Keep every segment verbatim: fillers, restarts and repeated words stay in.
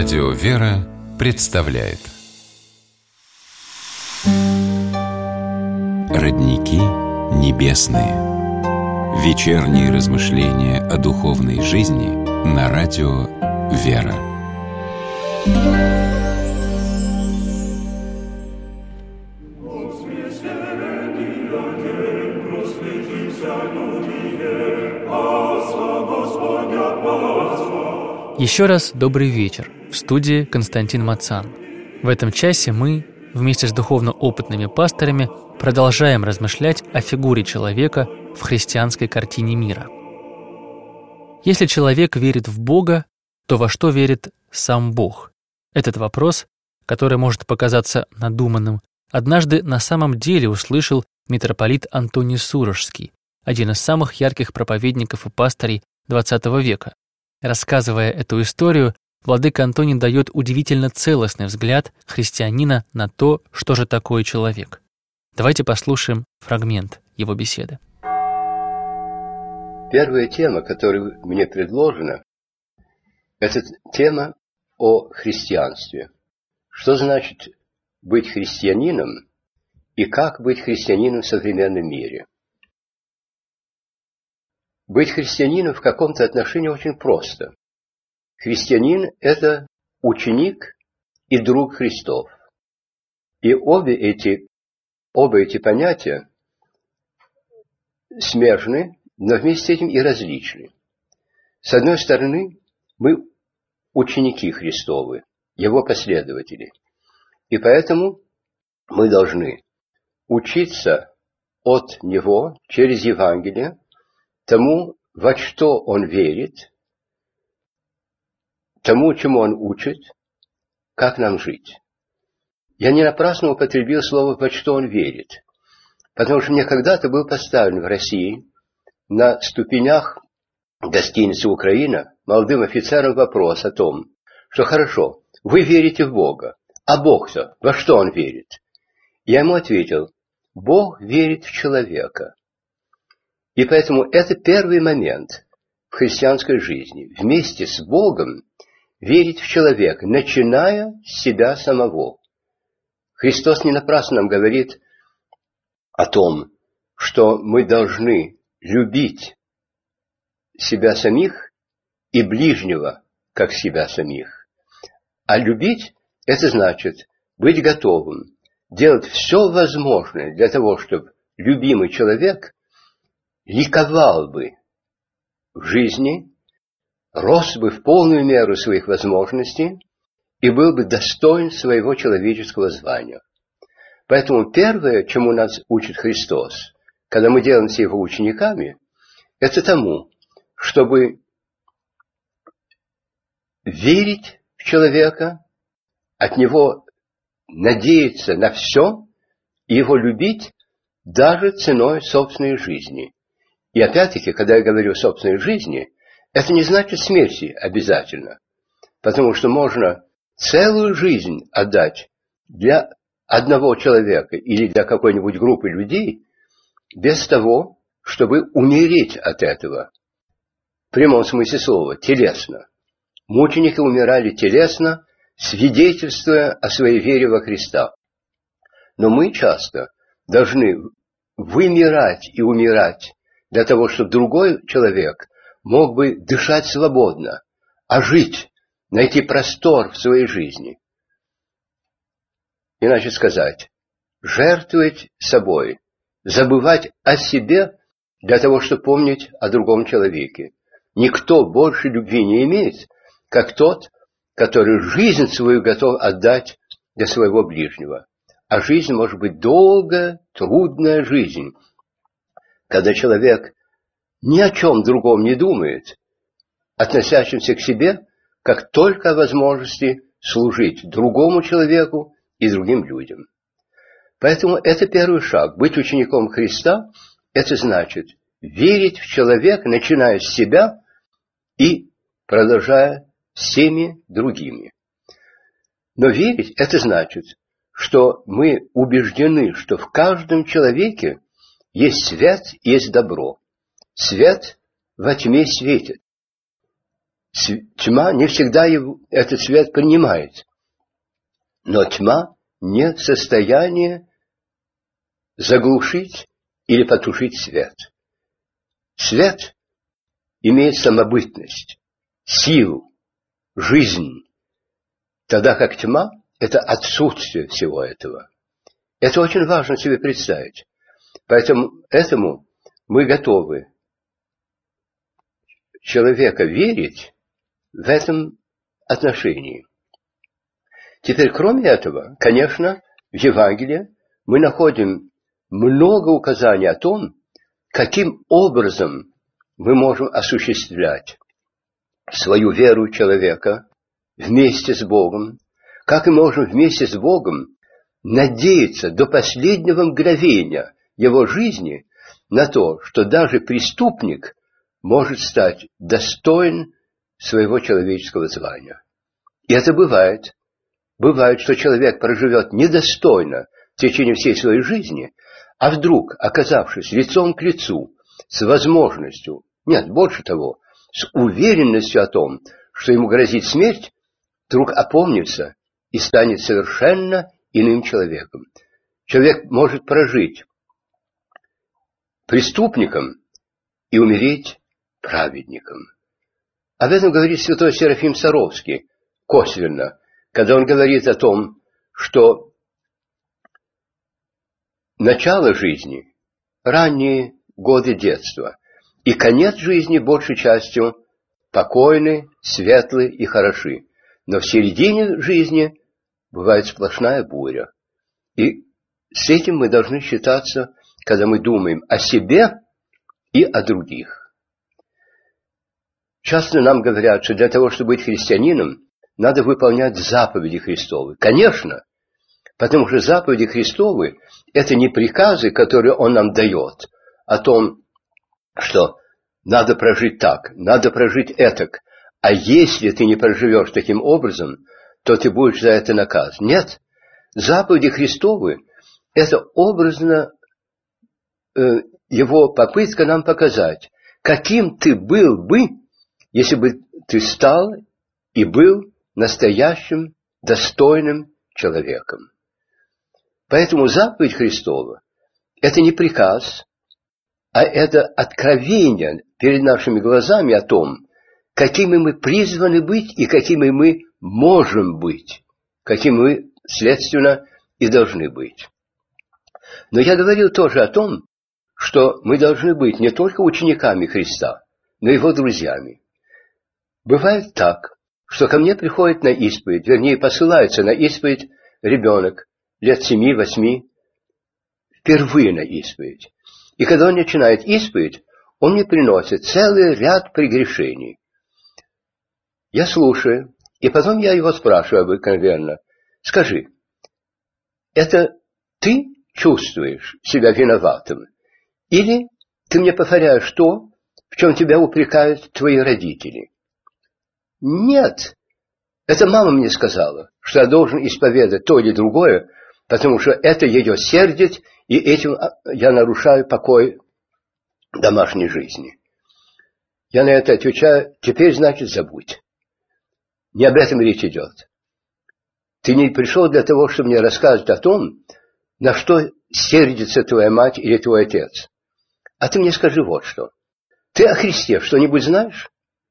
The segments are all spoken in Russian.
Радио «Вера» представляет Родники небесные. Вечерние размышления о духовной жизни на радио «Вера». Еще раз добрый вечер. В студии Константин Мацан. В этом часе мы, вместе с духовно опытными пасторами, продолжаем размышлять о фигуре человека в христианской картине мира. Если человек верит в Бога, то во что верит сам Бог? Этот вопрос, который может показаться надуманным, однажды на самом деле услышал митрополит Антоний Сурожский, один из самых ярких проповедников и пастырей двадцатого века. Рассказывая эту историю, владыка Антоний дает удивительно целостный взгляд христианина на то, что же такое человек. Давайте послушаем фрагмент его беседы. Первая тема, которая мне предложена, это тема о христианстве. Что значит быть христианином и как быть христианином в современном мире? Быть христианином в каком-то отношении очень просто. Христианин – это ученик и друг Христов. И обе эти, оба эти понятия смежны, но вместе с этим и различны. С одной стороны, мы ученики Христовы, Его последователи. И поэтому мы должны учиться от Него через Евангелие, тому, во что Он верит, тому, чему Он учит, как нам жить. Я не напрасно употребил слово «во что Он верит», потому что мне когда-то был поставлен в России на ступенях гостиницы «Украина» молодым офицерам вопрос о том, что хорошо, вы верите в Бога, а Бог-то во что Он верит? Я ему ответил, Бог верит в человека. И поэтому это первый момент в христианской жизни. Вместе с Богом верить в человека, начиная с себя самого. Христос не напрасно нам говорит о том, что мы должны любить себя самих и ближнего, как себя самих. А любить – это значит быть готовым, делать все возможное для того, чтобы любимый человек ликовал бы в жизни, рос бы в полную меру своих возможностей и был бы достоин своего человеческого звания. Поэтому первое, чему нас учит Христос, когда мы делаемся Его учениками, это тому, чтобы верить в человека, от Него надеяться на все и Его любить даже ценой собственной жизни. И опять-таки, когда я говорю о собственной жизни, это не значит смерти обязательно. Потому что можно целую жизнь отдать для одного человека или для какой-нибудь группы людей, без того, чтобы умереть от этого. В прямом смысле слова, телесно. Мученики умирали телесно, свидетельствуя о своей вере во Христа. Но мы часто должны вымирать и умирать для того, чтобы другой человек мог бы дышать свободно, а жить, найти простор в своей жизни. Иначе сказать, жертвовать собой, забывать о себе для того, чтобы помнить о другом человеке. Никто больше любви не имеет, как тот, который жизнь свою готов отдать для своего ближнего. А жизнь может быть долгая, трудная жизнь, когда человек ни о чем другом не думает, относящимся к себе, как только о возможности служить другому человеку и другим людям. Поэтому это первый шаг. Быть учеником Христа – это значит верить в человека, начиная с себя и продолжая всеми другими. Но верить – это значит, что мы убеждены, что в каждом человеке есть свет, есть добро. Свет во тьме светит. Тьма не всегда его, этот свет принимает. Но тьма не в состоянии заглушить или потушить свет. Свет имеет самобытность, силу, жизнь, тогда как тьма – это отсутствие всего этого. Это очень важно себе представить. Поэтому этому мы готовы человека верить в этом отношении. Теперь, кроме этого, конечно, в Евангелии мы находим много указаний о том, каким образом мы можем осуществлять свою веру человека вместе с Богом, как мы можем вместе с Богом надеяться до последнего мгновения его жизни на то, что даже преступник может стать достоин своего человеческого звания. И это бывает. Бывает, что человек проживет недостойно в течение всей своей жизни, а вдруг, оказавшись лицом к лицу с возможностью, нет, больше того, с уверенностью о том, что ему грозит смерть, вдруг опомнится и станет совершенно иным человеком. Человек может прожить преступником и умереть праведником. Об этом говорит святой Серафим Саровский косвенно, когда он говорит о том, что начало жизни, ранние годы детства и конец жизни большей частью покойны, светлы и хороши. Но в середине жизни бывает сплошная буря. И с этим мы должны считаться, когда мы думаем о себе и о других. Часто нам говорят, что для того, чтобы быть христианином, надо выполнять заповеди Христовы. Конечно, потому что заповеди Христовы – это не приказы, которые Он нам дает, о том, что надо прожить так, надо прожить этак, а если ты не проживешь таким образом, то ты будешь за это наказан. Нет, заповеди Христовы – это образно э, Его попытка нам показать, каким ты был бы, если бы ты стал и был настоящим, достойным человеком. Поэтому заповедь Христова – это не приказ, а это откровение перед нашими глазами о том, какими мы призваны быть и какими мы можем быть, какими мы, следственно, и должны быть. Но я говорил тоже о том, что мы должны быть не только учениками Христа, но и Его друзьями. Бывает так, что ко мне приходит на исповедь, вернее, посылается на исповедь ребенок лет семи-восьми, впервые на исповедь. И когда он начинает исповедь, он мне приносит целый ряд прегрешений. Я слушаю, и потом я его спрашиваю обыкновенно: скажи, это ты чувствуешь себя виноватым? Или ты мне повторяешь то, в чем тебя упрекают твои родители? Нет, это мама мне сказала, что я должен исповедать то или другое, потому что это ее сердит, и этим я нарушаю покой домашней жизни. Я на это отвечаю: теперь, значит, забудь. Не об этом речь идет. Ты не пришел для того, чтобы мне рассказывать о том, на что сердится твоя мать или твой отец. А ты мне скажи вот что. Ты о Христе что-нибудь знаешь?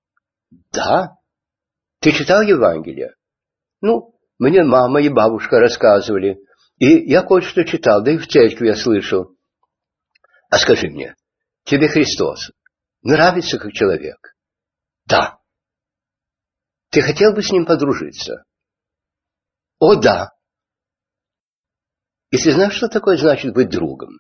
Да. Ты читал Евангелие? Ну, мне мама и бабушка рассказывали. И я кое-что читал, да и в церкви я слышал. А скажи мне, тебе Христос нравится как человек? Да. Ты хотел бы с Ним подружиться? О, да. И ты знаешь, что такое значит быть другом?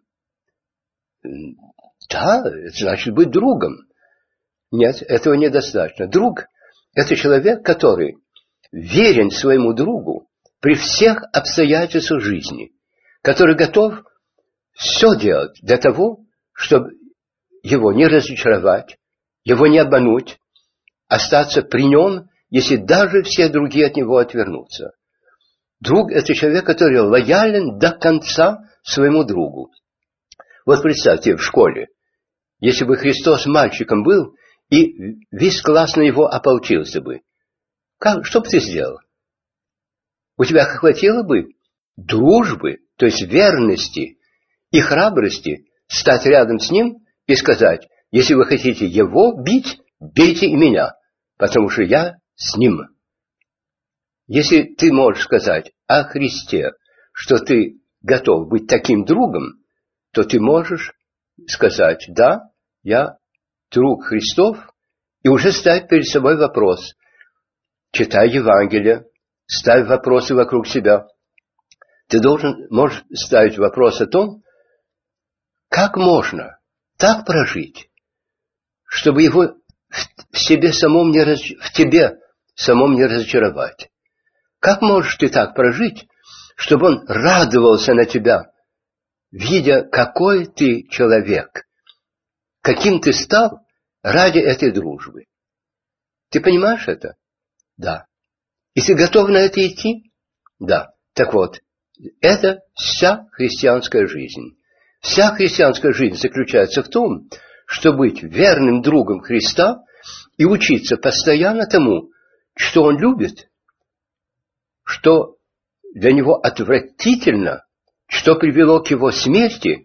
Да, это значит быть другом. Нет, этого недостаточно. Друг – это человек, который верен своему другу при всех обстоятельствах жизни, который готов все делать для того, чтобы его не разочаровать, его не обмануть, остаться при нем, если даже все другие от него отвернутся. Друг – это человек, который лоялен до конца своему другу. Вот представьте, в школе, если бы Христос мальчиком был, и весь класс на него ополчился бы. Как, что бы ты сделал? У тебя хватило бы дружбы, то есть верности и храбрости стать рядом с ним и сказать: если вы хотите его бить, бейте и меня, потому что я с ним. Если ты можешь сказать о Христе, что ты готов быть таким другом, то ты можешь сказать: да, я друг Христов, и уже ставь перед собой вопрос. Читай Евангелие, ставь вопросы вокруг себя. Ты должен, можешь ставить вопрос о том, как можно так прожить, чтобы его в себе самом не раз, в тебе самом не разочаровать. Как можешь ты так прожить, чтобы он радовался на тебя, видя, какой ты человек, каким ты стал ради этой дружбы? Ты понимаешь это? Да. И ты готов на это идти? Да. Так вот, это вся христианская жизнь. Вся христианская жизнь заключается в том, чтобы быть верным другом Христа и учиться постоянно тому, что Он любит, что для Него отвратительно, что привело к Его смерти,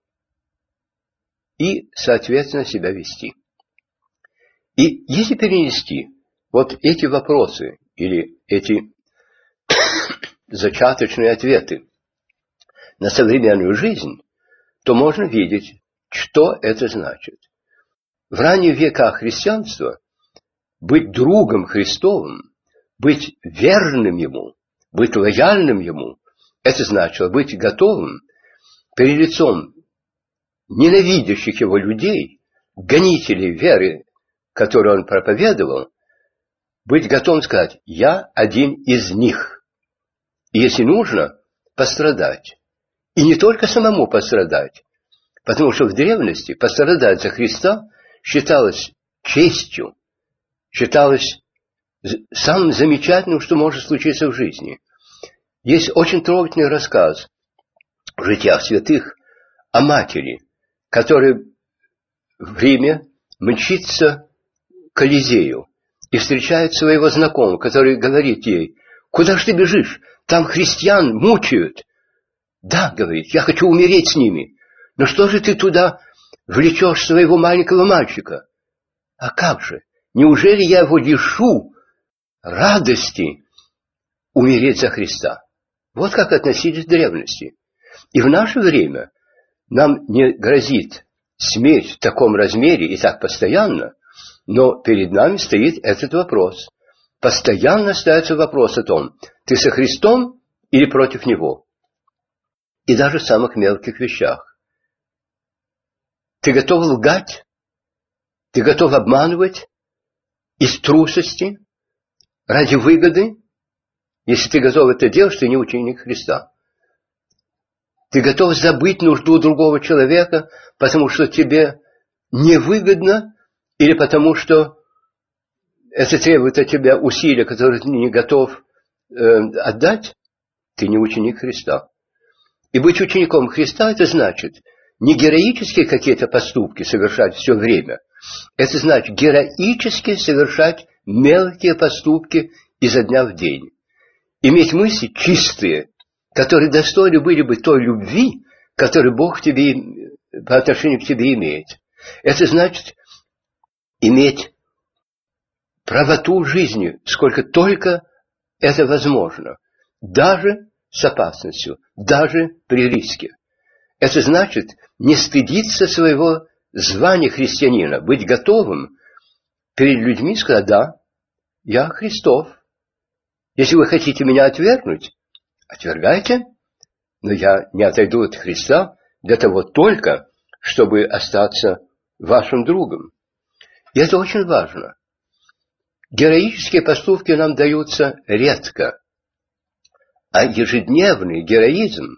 и, соответственно, себя вести. И если перенести вот эти вопросы или эти зачаточные ответы на современную жизнь, то можно видеть, что это значит. В ранних веках христианства быть другом Христовым, быть верным Ему, быть лояльным Ему, это значило быть готовым перед лицом ненавидящих Его людей, гонителей веры, которую Он проповедовал, быть готовым сказать: я один из них. И если нужно, пострадать. И не только самому пострадать, потому что в древности пострадать за Христа считалось честью, считалось самым замечательным, что может случиться в жизни. Есть очень трогательный рассказ в житиях святых о матери, которая в Риме мчится к Колизею и встречает своего знакомого, который говорит ей: куда ж ты бежишь? Там христиан мучают. Да, говорит, я хочу умереть с ними. Но что же ты туда влечешь своего маленького мальчика? А как же? Неужели я его лишу радости умереть за Христа? Вот как относились к древности. И в наше время нам не грозит смерть в таком размере и так постоянно, но перед нами стоит этот вопрос. Постоянно ставится вопрос о том, ты со Христом или против Него. И даже в самых мелких вещах. Ты готов лгать? Ты готов обманывать из трусости, ради выгоды? Если ты готов это делать, ты не ученик Христа. Ты готов забыть нужду другого человека, потому что тебе невыгодно, или потому что это требует от тебя усилия, которые ты не готов э, отдать? Ты не ученик Христа. И быть учеником Христа, это значит не героические какие-то поступки совершать все время. Это значит героически совершать мелкие поступки изо дня в день. Иметь мысли чистые, которые достойны были бы той любви, которую Бог тебе, по отношению к тебе имеет. Это значит иметь правоту в жизни, сколько только это возможно. Даже с опасностью, даже при риске. Это значит не стыдиться своего звания христианина, быть готовым перед людьми сказать: да, я Христов. Если вы хотите меня отвергнуть, отвергайте, но я не отойду от Христа для того только, чтобы остаться вашим другом. И это очень важно. Героические поступки нам даются редко. А ежедневный героизм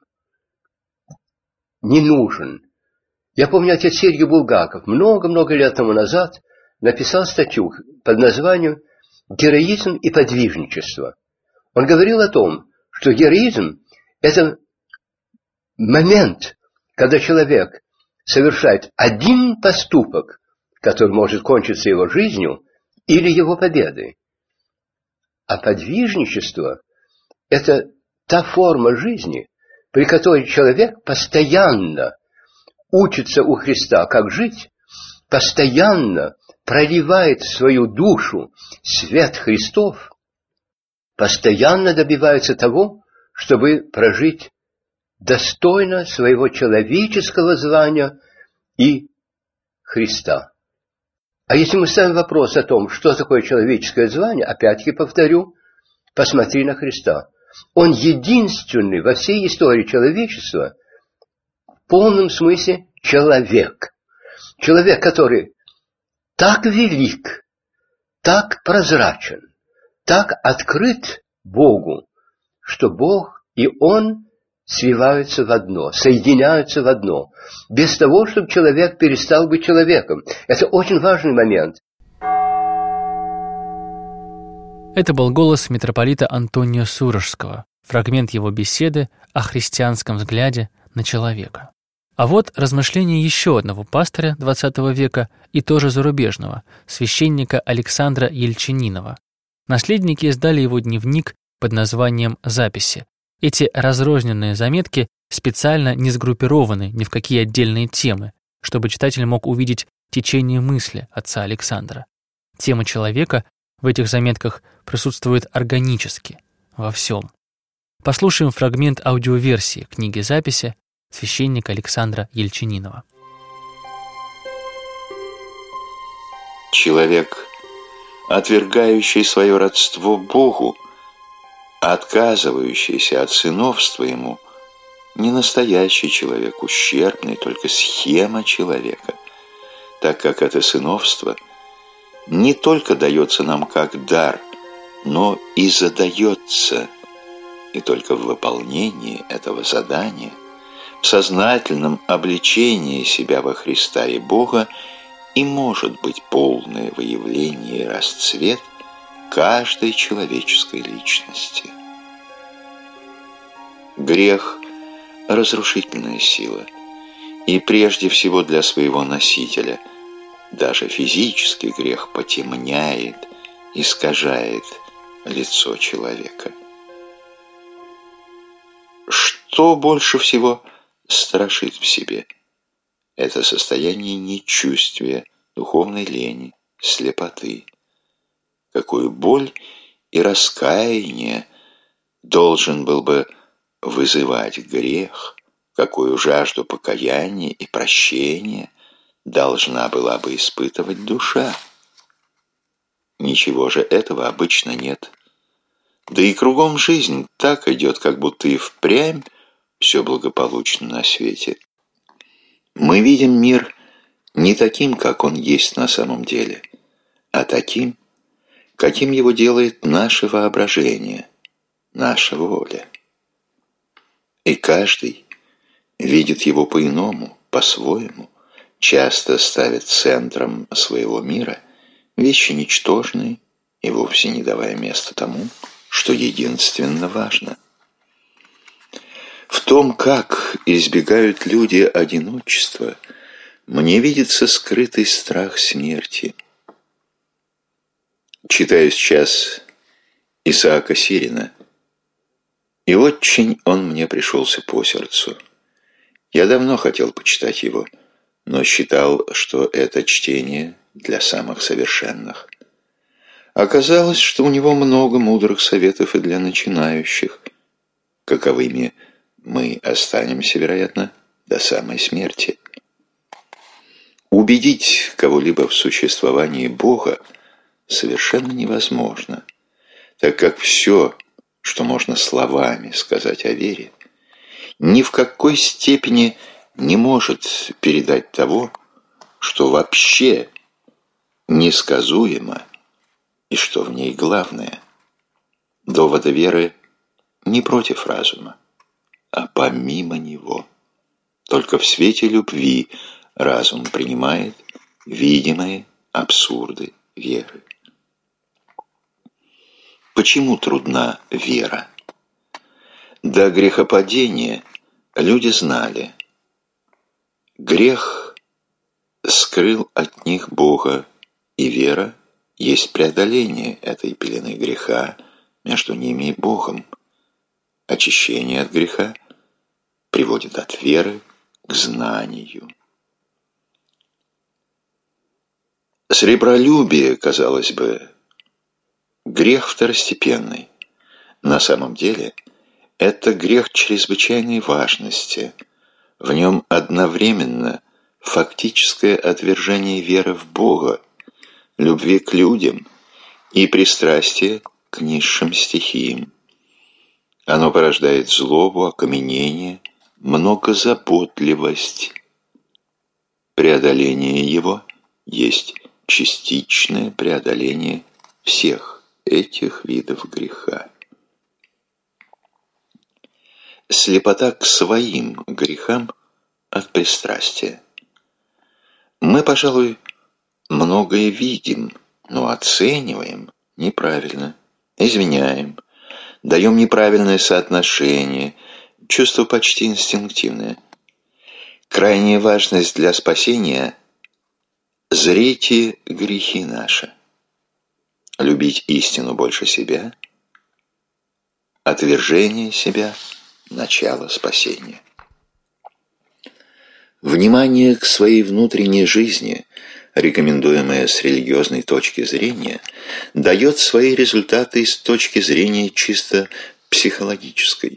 не нужен. Я помню, отец Сергий Булгаков много-много лет тому назад написал статью под названием «Героизм и подвижничество». Он говорил о том, что героизм – это момент, когда человек совершает один поступок, который может кончиться его жизнью или его победой. А подвижничество – это та форма жизни, при которой человек постоянно учится у Христа, как жить, постоянно проливает в свою душу свет Христов, постоянно добивается того, чтобы прожить достойно своего человеческого звания и Христа. А если мы ставим вопрос о том, что такое человеческое звание, опять-таки повторю, посмотри на Христа. Он единственный во всей истории человечества в полном смысле человек. Человек, который так велик, так прозрачен, так открыт Богу, что Бог и Он сливаются в одно, соединяются в одно, без того, чтобы человек перестал быть человеком. Это очень важный момент. Это был голос митрополита Антонио Сурожского, фрагмент его беседы о христианском взгляде на человека. А вот размышления еще одного пастыря двадцатого века и тоже зарубежного, священника Александра Ельчининова. Наследники издали его дневник под названием «Записи». Эти разрозненные заметки специально не сгруппированы ни в какие отдельные темы, чтобы читатель мог увидеть течение мысли отца Александра. Тема человека в этих заметках присутствует органически, во всем. Послушаем фрагмент аудиоверсии книги «Записи» священника Александра Ельчининова. Человек, отвергающий свое родство Богу, отказывающийся от сыновства Ему, не настоящий человек, ущербный, только схема человека, так как это сыновство не только дается нам как дар, но и задается, и только в выполнении этого задания, в сознательном обличении себя во Христа и Бога и может быть полное выявление и расцвет каждой человеческой личности. Грех – разрушительная сила, и прежде всего для своего носителя. Даже физический грех потемняет, искажает лицо человека. Что больше всего страшит в себе? Это состояние нечувствия, духовной лени, слепоты. Какую боль и раскаяние должен был бы вызывать грех, какую жажду покаяния и прощения должна была бы испытывать душа. Ничего же этого обычно нет. Да и кругом жизнь так идет, как будто и впрямь все благополучно на свете. Мы видим мир не таким, как он есть на самом деле, а таким, каким его делает наше воображение, наша воля. И каждый видит его по-иному, по-своему, часто ставит центром своего мира вещи ничтожные и вовсе не давая места тому, что единственно важно. В том, как избегают люди одиночества, мне видится скрытый страх смерти. Читаю сейчас Исаака Сирина, и очень он мне пришелся по сердцу. Я давно хотел почитать его, но считал, что это чтение для самых совершенных. Оказалось, что у него много мудрых советов и для начинающих, каковыми мы останемся, вероятно, до самой смерти. Убедить кого-либо в существовании Бога совершенно невозможно, так как все, что можно словами сказать о вере, ни в какой степени не может передать того, что вообще несказуемо и что в ней главное. Доводы веры не против разума, а помимо него. Только в свете любви разум принимает видимые абсурды веры. Почему трудна вера? До грехопадения люди знали, грех скрыл от них Бога, и вера есть преодоление этой пелены греха между ними и Богом. Очищение от греха приводит от веры к знанию. Сребролюбие, казалось бы, грех второстепенный. На самом деле это грех чрезвычайной важности. В нем одновременно фактическое отвержение веры в Бога, любви к людям и пристрастие к низшим стихиям. Оно порождает злобу, окаменение, многозаботливость. Преодоление его есть частичное преодоление всех этих видов греха. Слепота к своим грехам от пристрастия. Мы, пожалуй, многое видим, но оцениваем неправильно, извиняем, даем неправильное соотношение, чувство почти инстинктивное. Крайняя важность для спасения – зрите грехи наши, любить истину больше себя, отвержение себя – начало спасения. Внимание к своей внутренней жизни, рекомендуемое с религиозной точки зрения, дает свои результаты с точки зрения чисто психологической.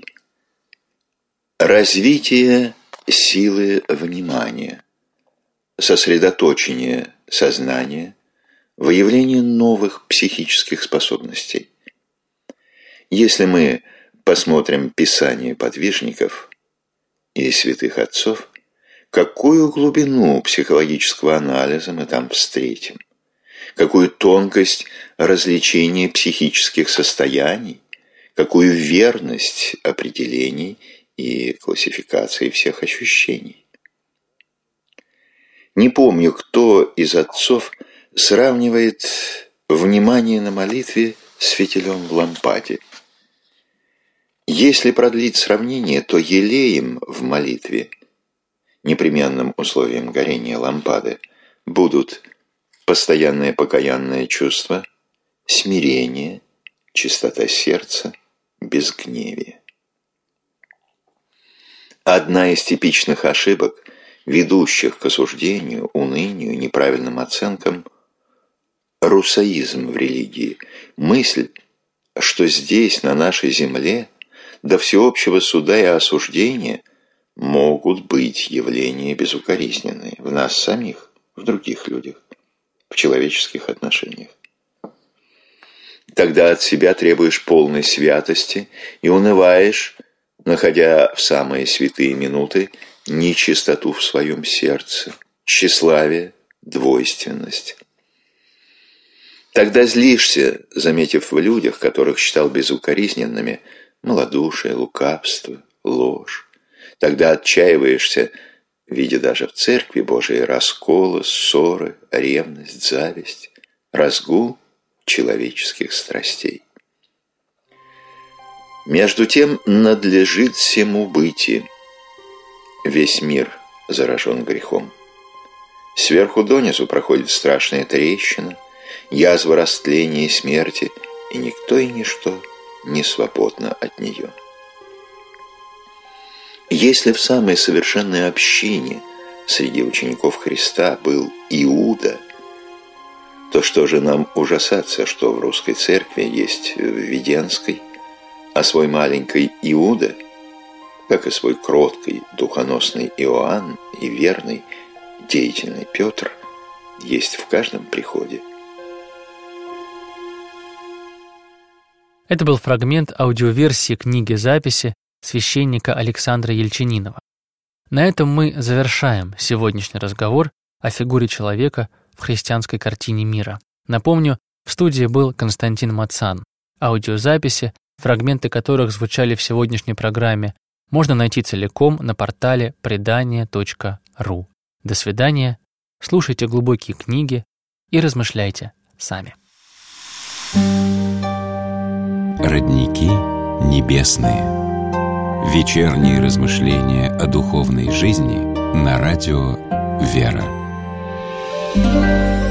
Развитие силы внимания, сосредоточение сознания, выявление новых психических способностей. Если мы посмотрим Писание подвижников и святых отцов, какую глубину психологического анализа мы там встретим, какую тонкость различения психических состояний, какую верность определений и классификации всех ощущений. Не помню, кто из отцов сравнивает внимание на молитве с фитилем в лампаде. Если продлить сравнение, то елеем в молитве, непременным условием горения лампады, будут постоянное покаянное чувство, смирение, чистота сердца, безгневие. Одна из типичных ошибок, ведущих к осуждению, унынию, неправильным оценкам – русоизм в религии, мысль, что здесь, на нашей земле, до всеобщего суда и осуждения могут быть явления безукоризненные в нас самих, в других людях, в человеческих отношениях. Тогда от себя требуешь полной святости и унываешь, находя в самые святые минуты нечистоту в своем сердце, тщеславие, двойственность. Тогда злишься, заметив в людях, которых считал безукоризненными, малодушие, лукавство, ложь. Тогда отчаиваешься, видя даже в Церкви Божией расколы, ссоры, ревность, зависть, разгул человеческих страстей. Между тем надлежит всему бытию. Весь мир заражен грехом. Сверху донизу проходит страшная трещина, язва растления и смерти, и никто и ничто не свободно от нее. Если в самой совершенной общине среди учеников Христа был Иуда, то что же нам ужасаться, что в русской церкви есть в Веденской, а свой маленький Иуда, как и свой кроткий, духоносный Иоанн и верный, деятельный Петр, есть в каждом приходе. Это был фрагмент аудиоверсии книги записи священника Александра Ельчининова. На этом мы завершаем сегодняшний разговор о фигуре человека в христианской картине мира. Напомню, в студии был Константин Мацан. Аудиозаписи, фрагменты которых звучали в сегодняшней программе, можно найти целиком на портале предание точка ру. До свидания, слушайте глубокие книги и размышляйте сами. Родники небесные. Вечерние размышления о духовной жизни на радио «Вера». Thank you.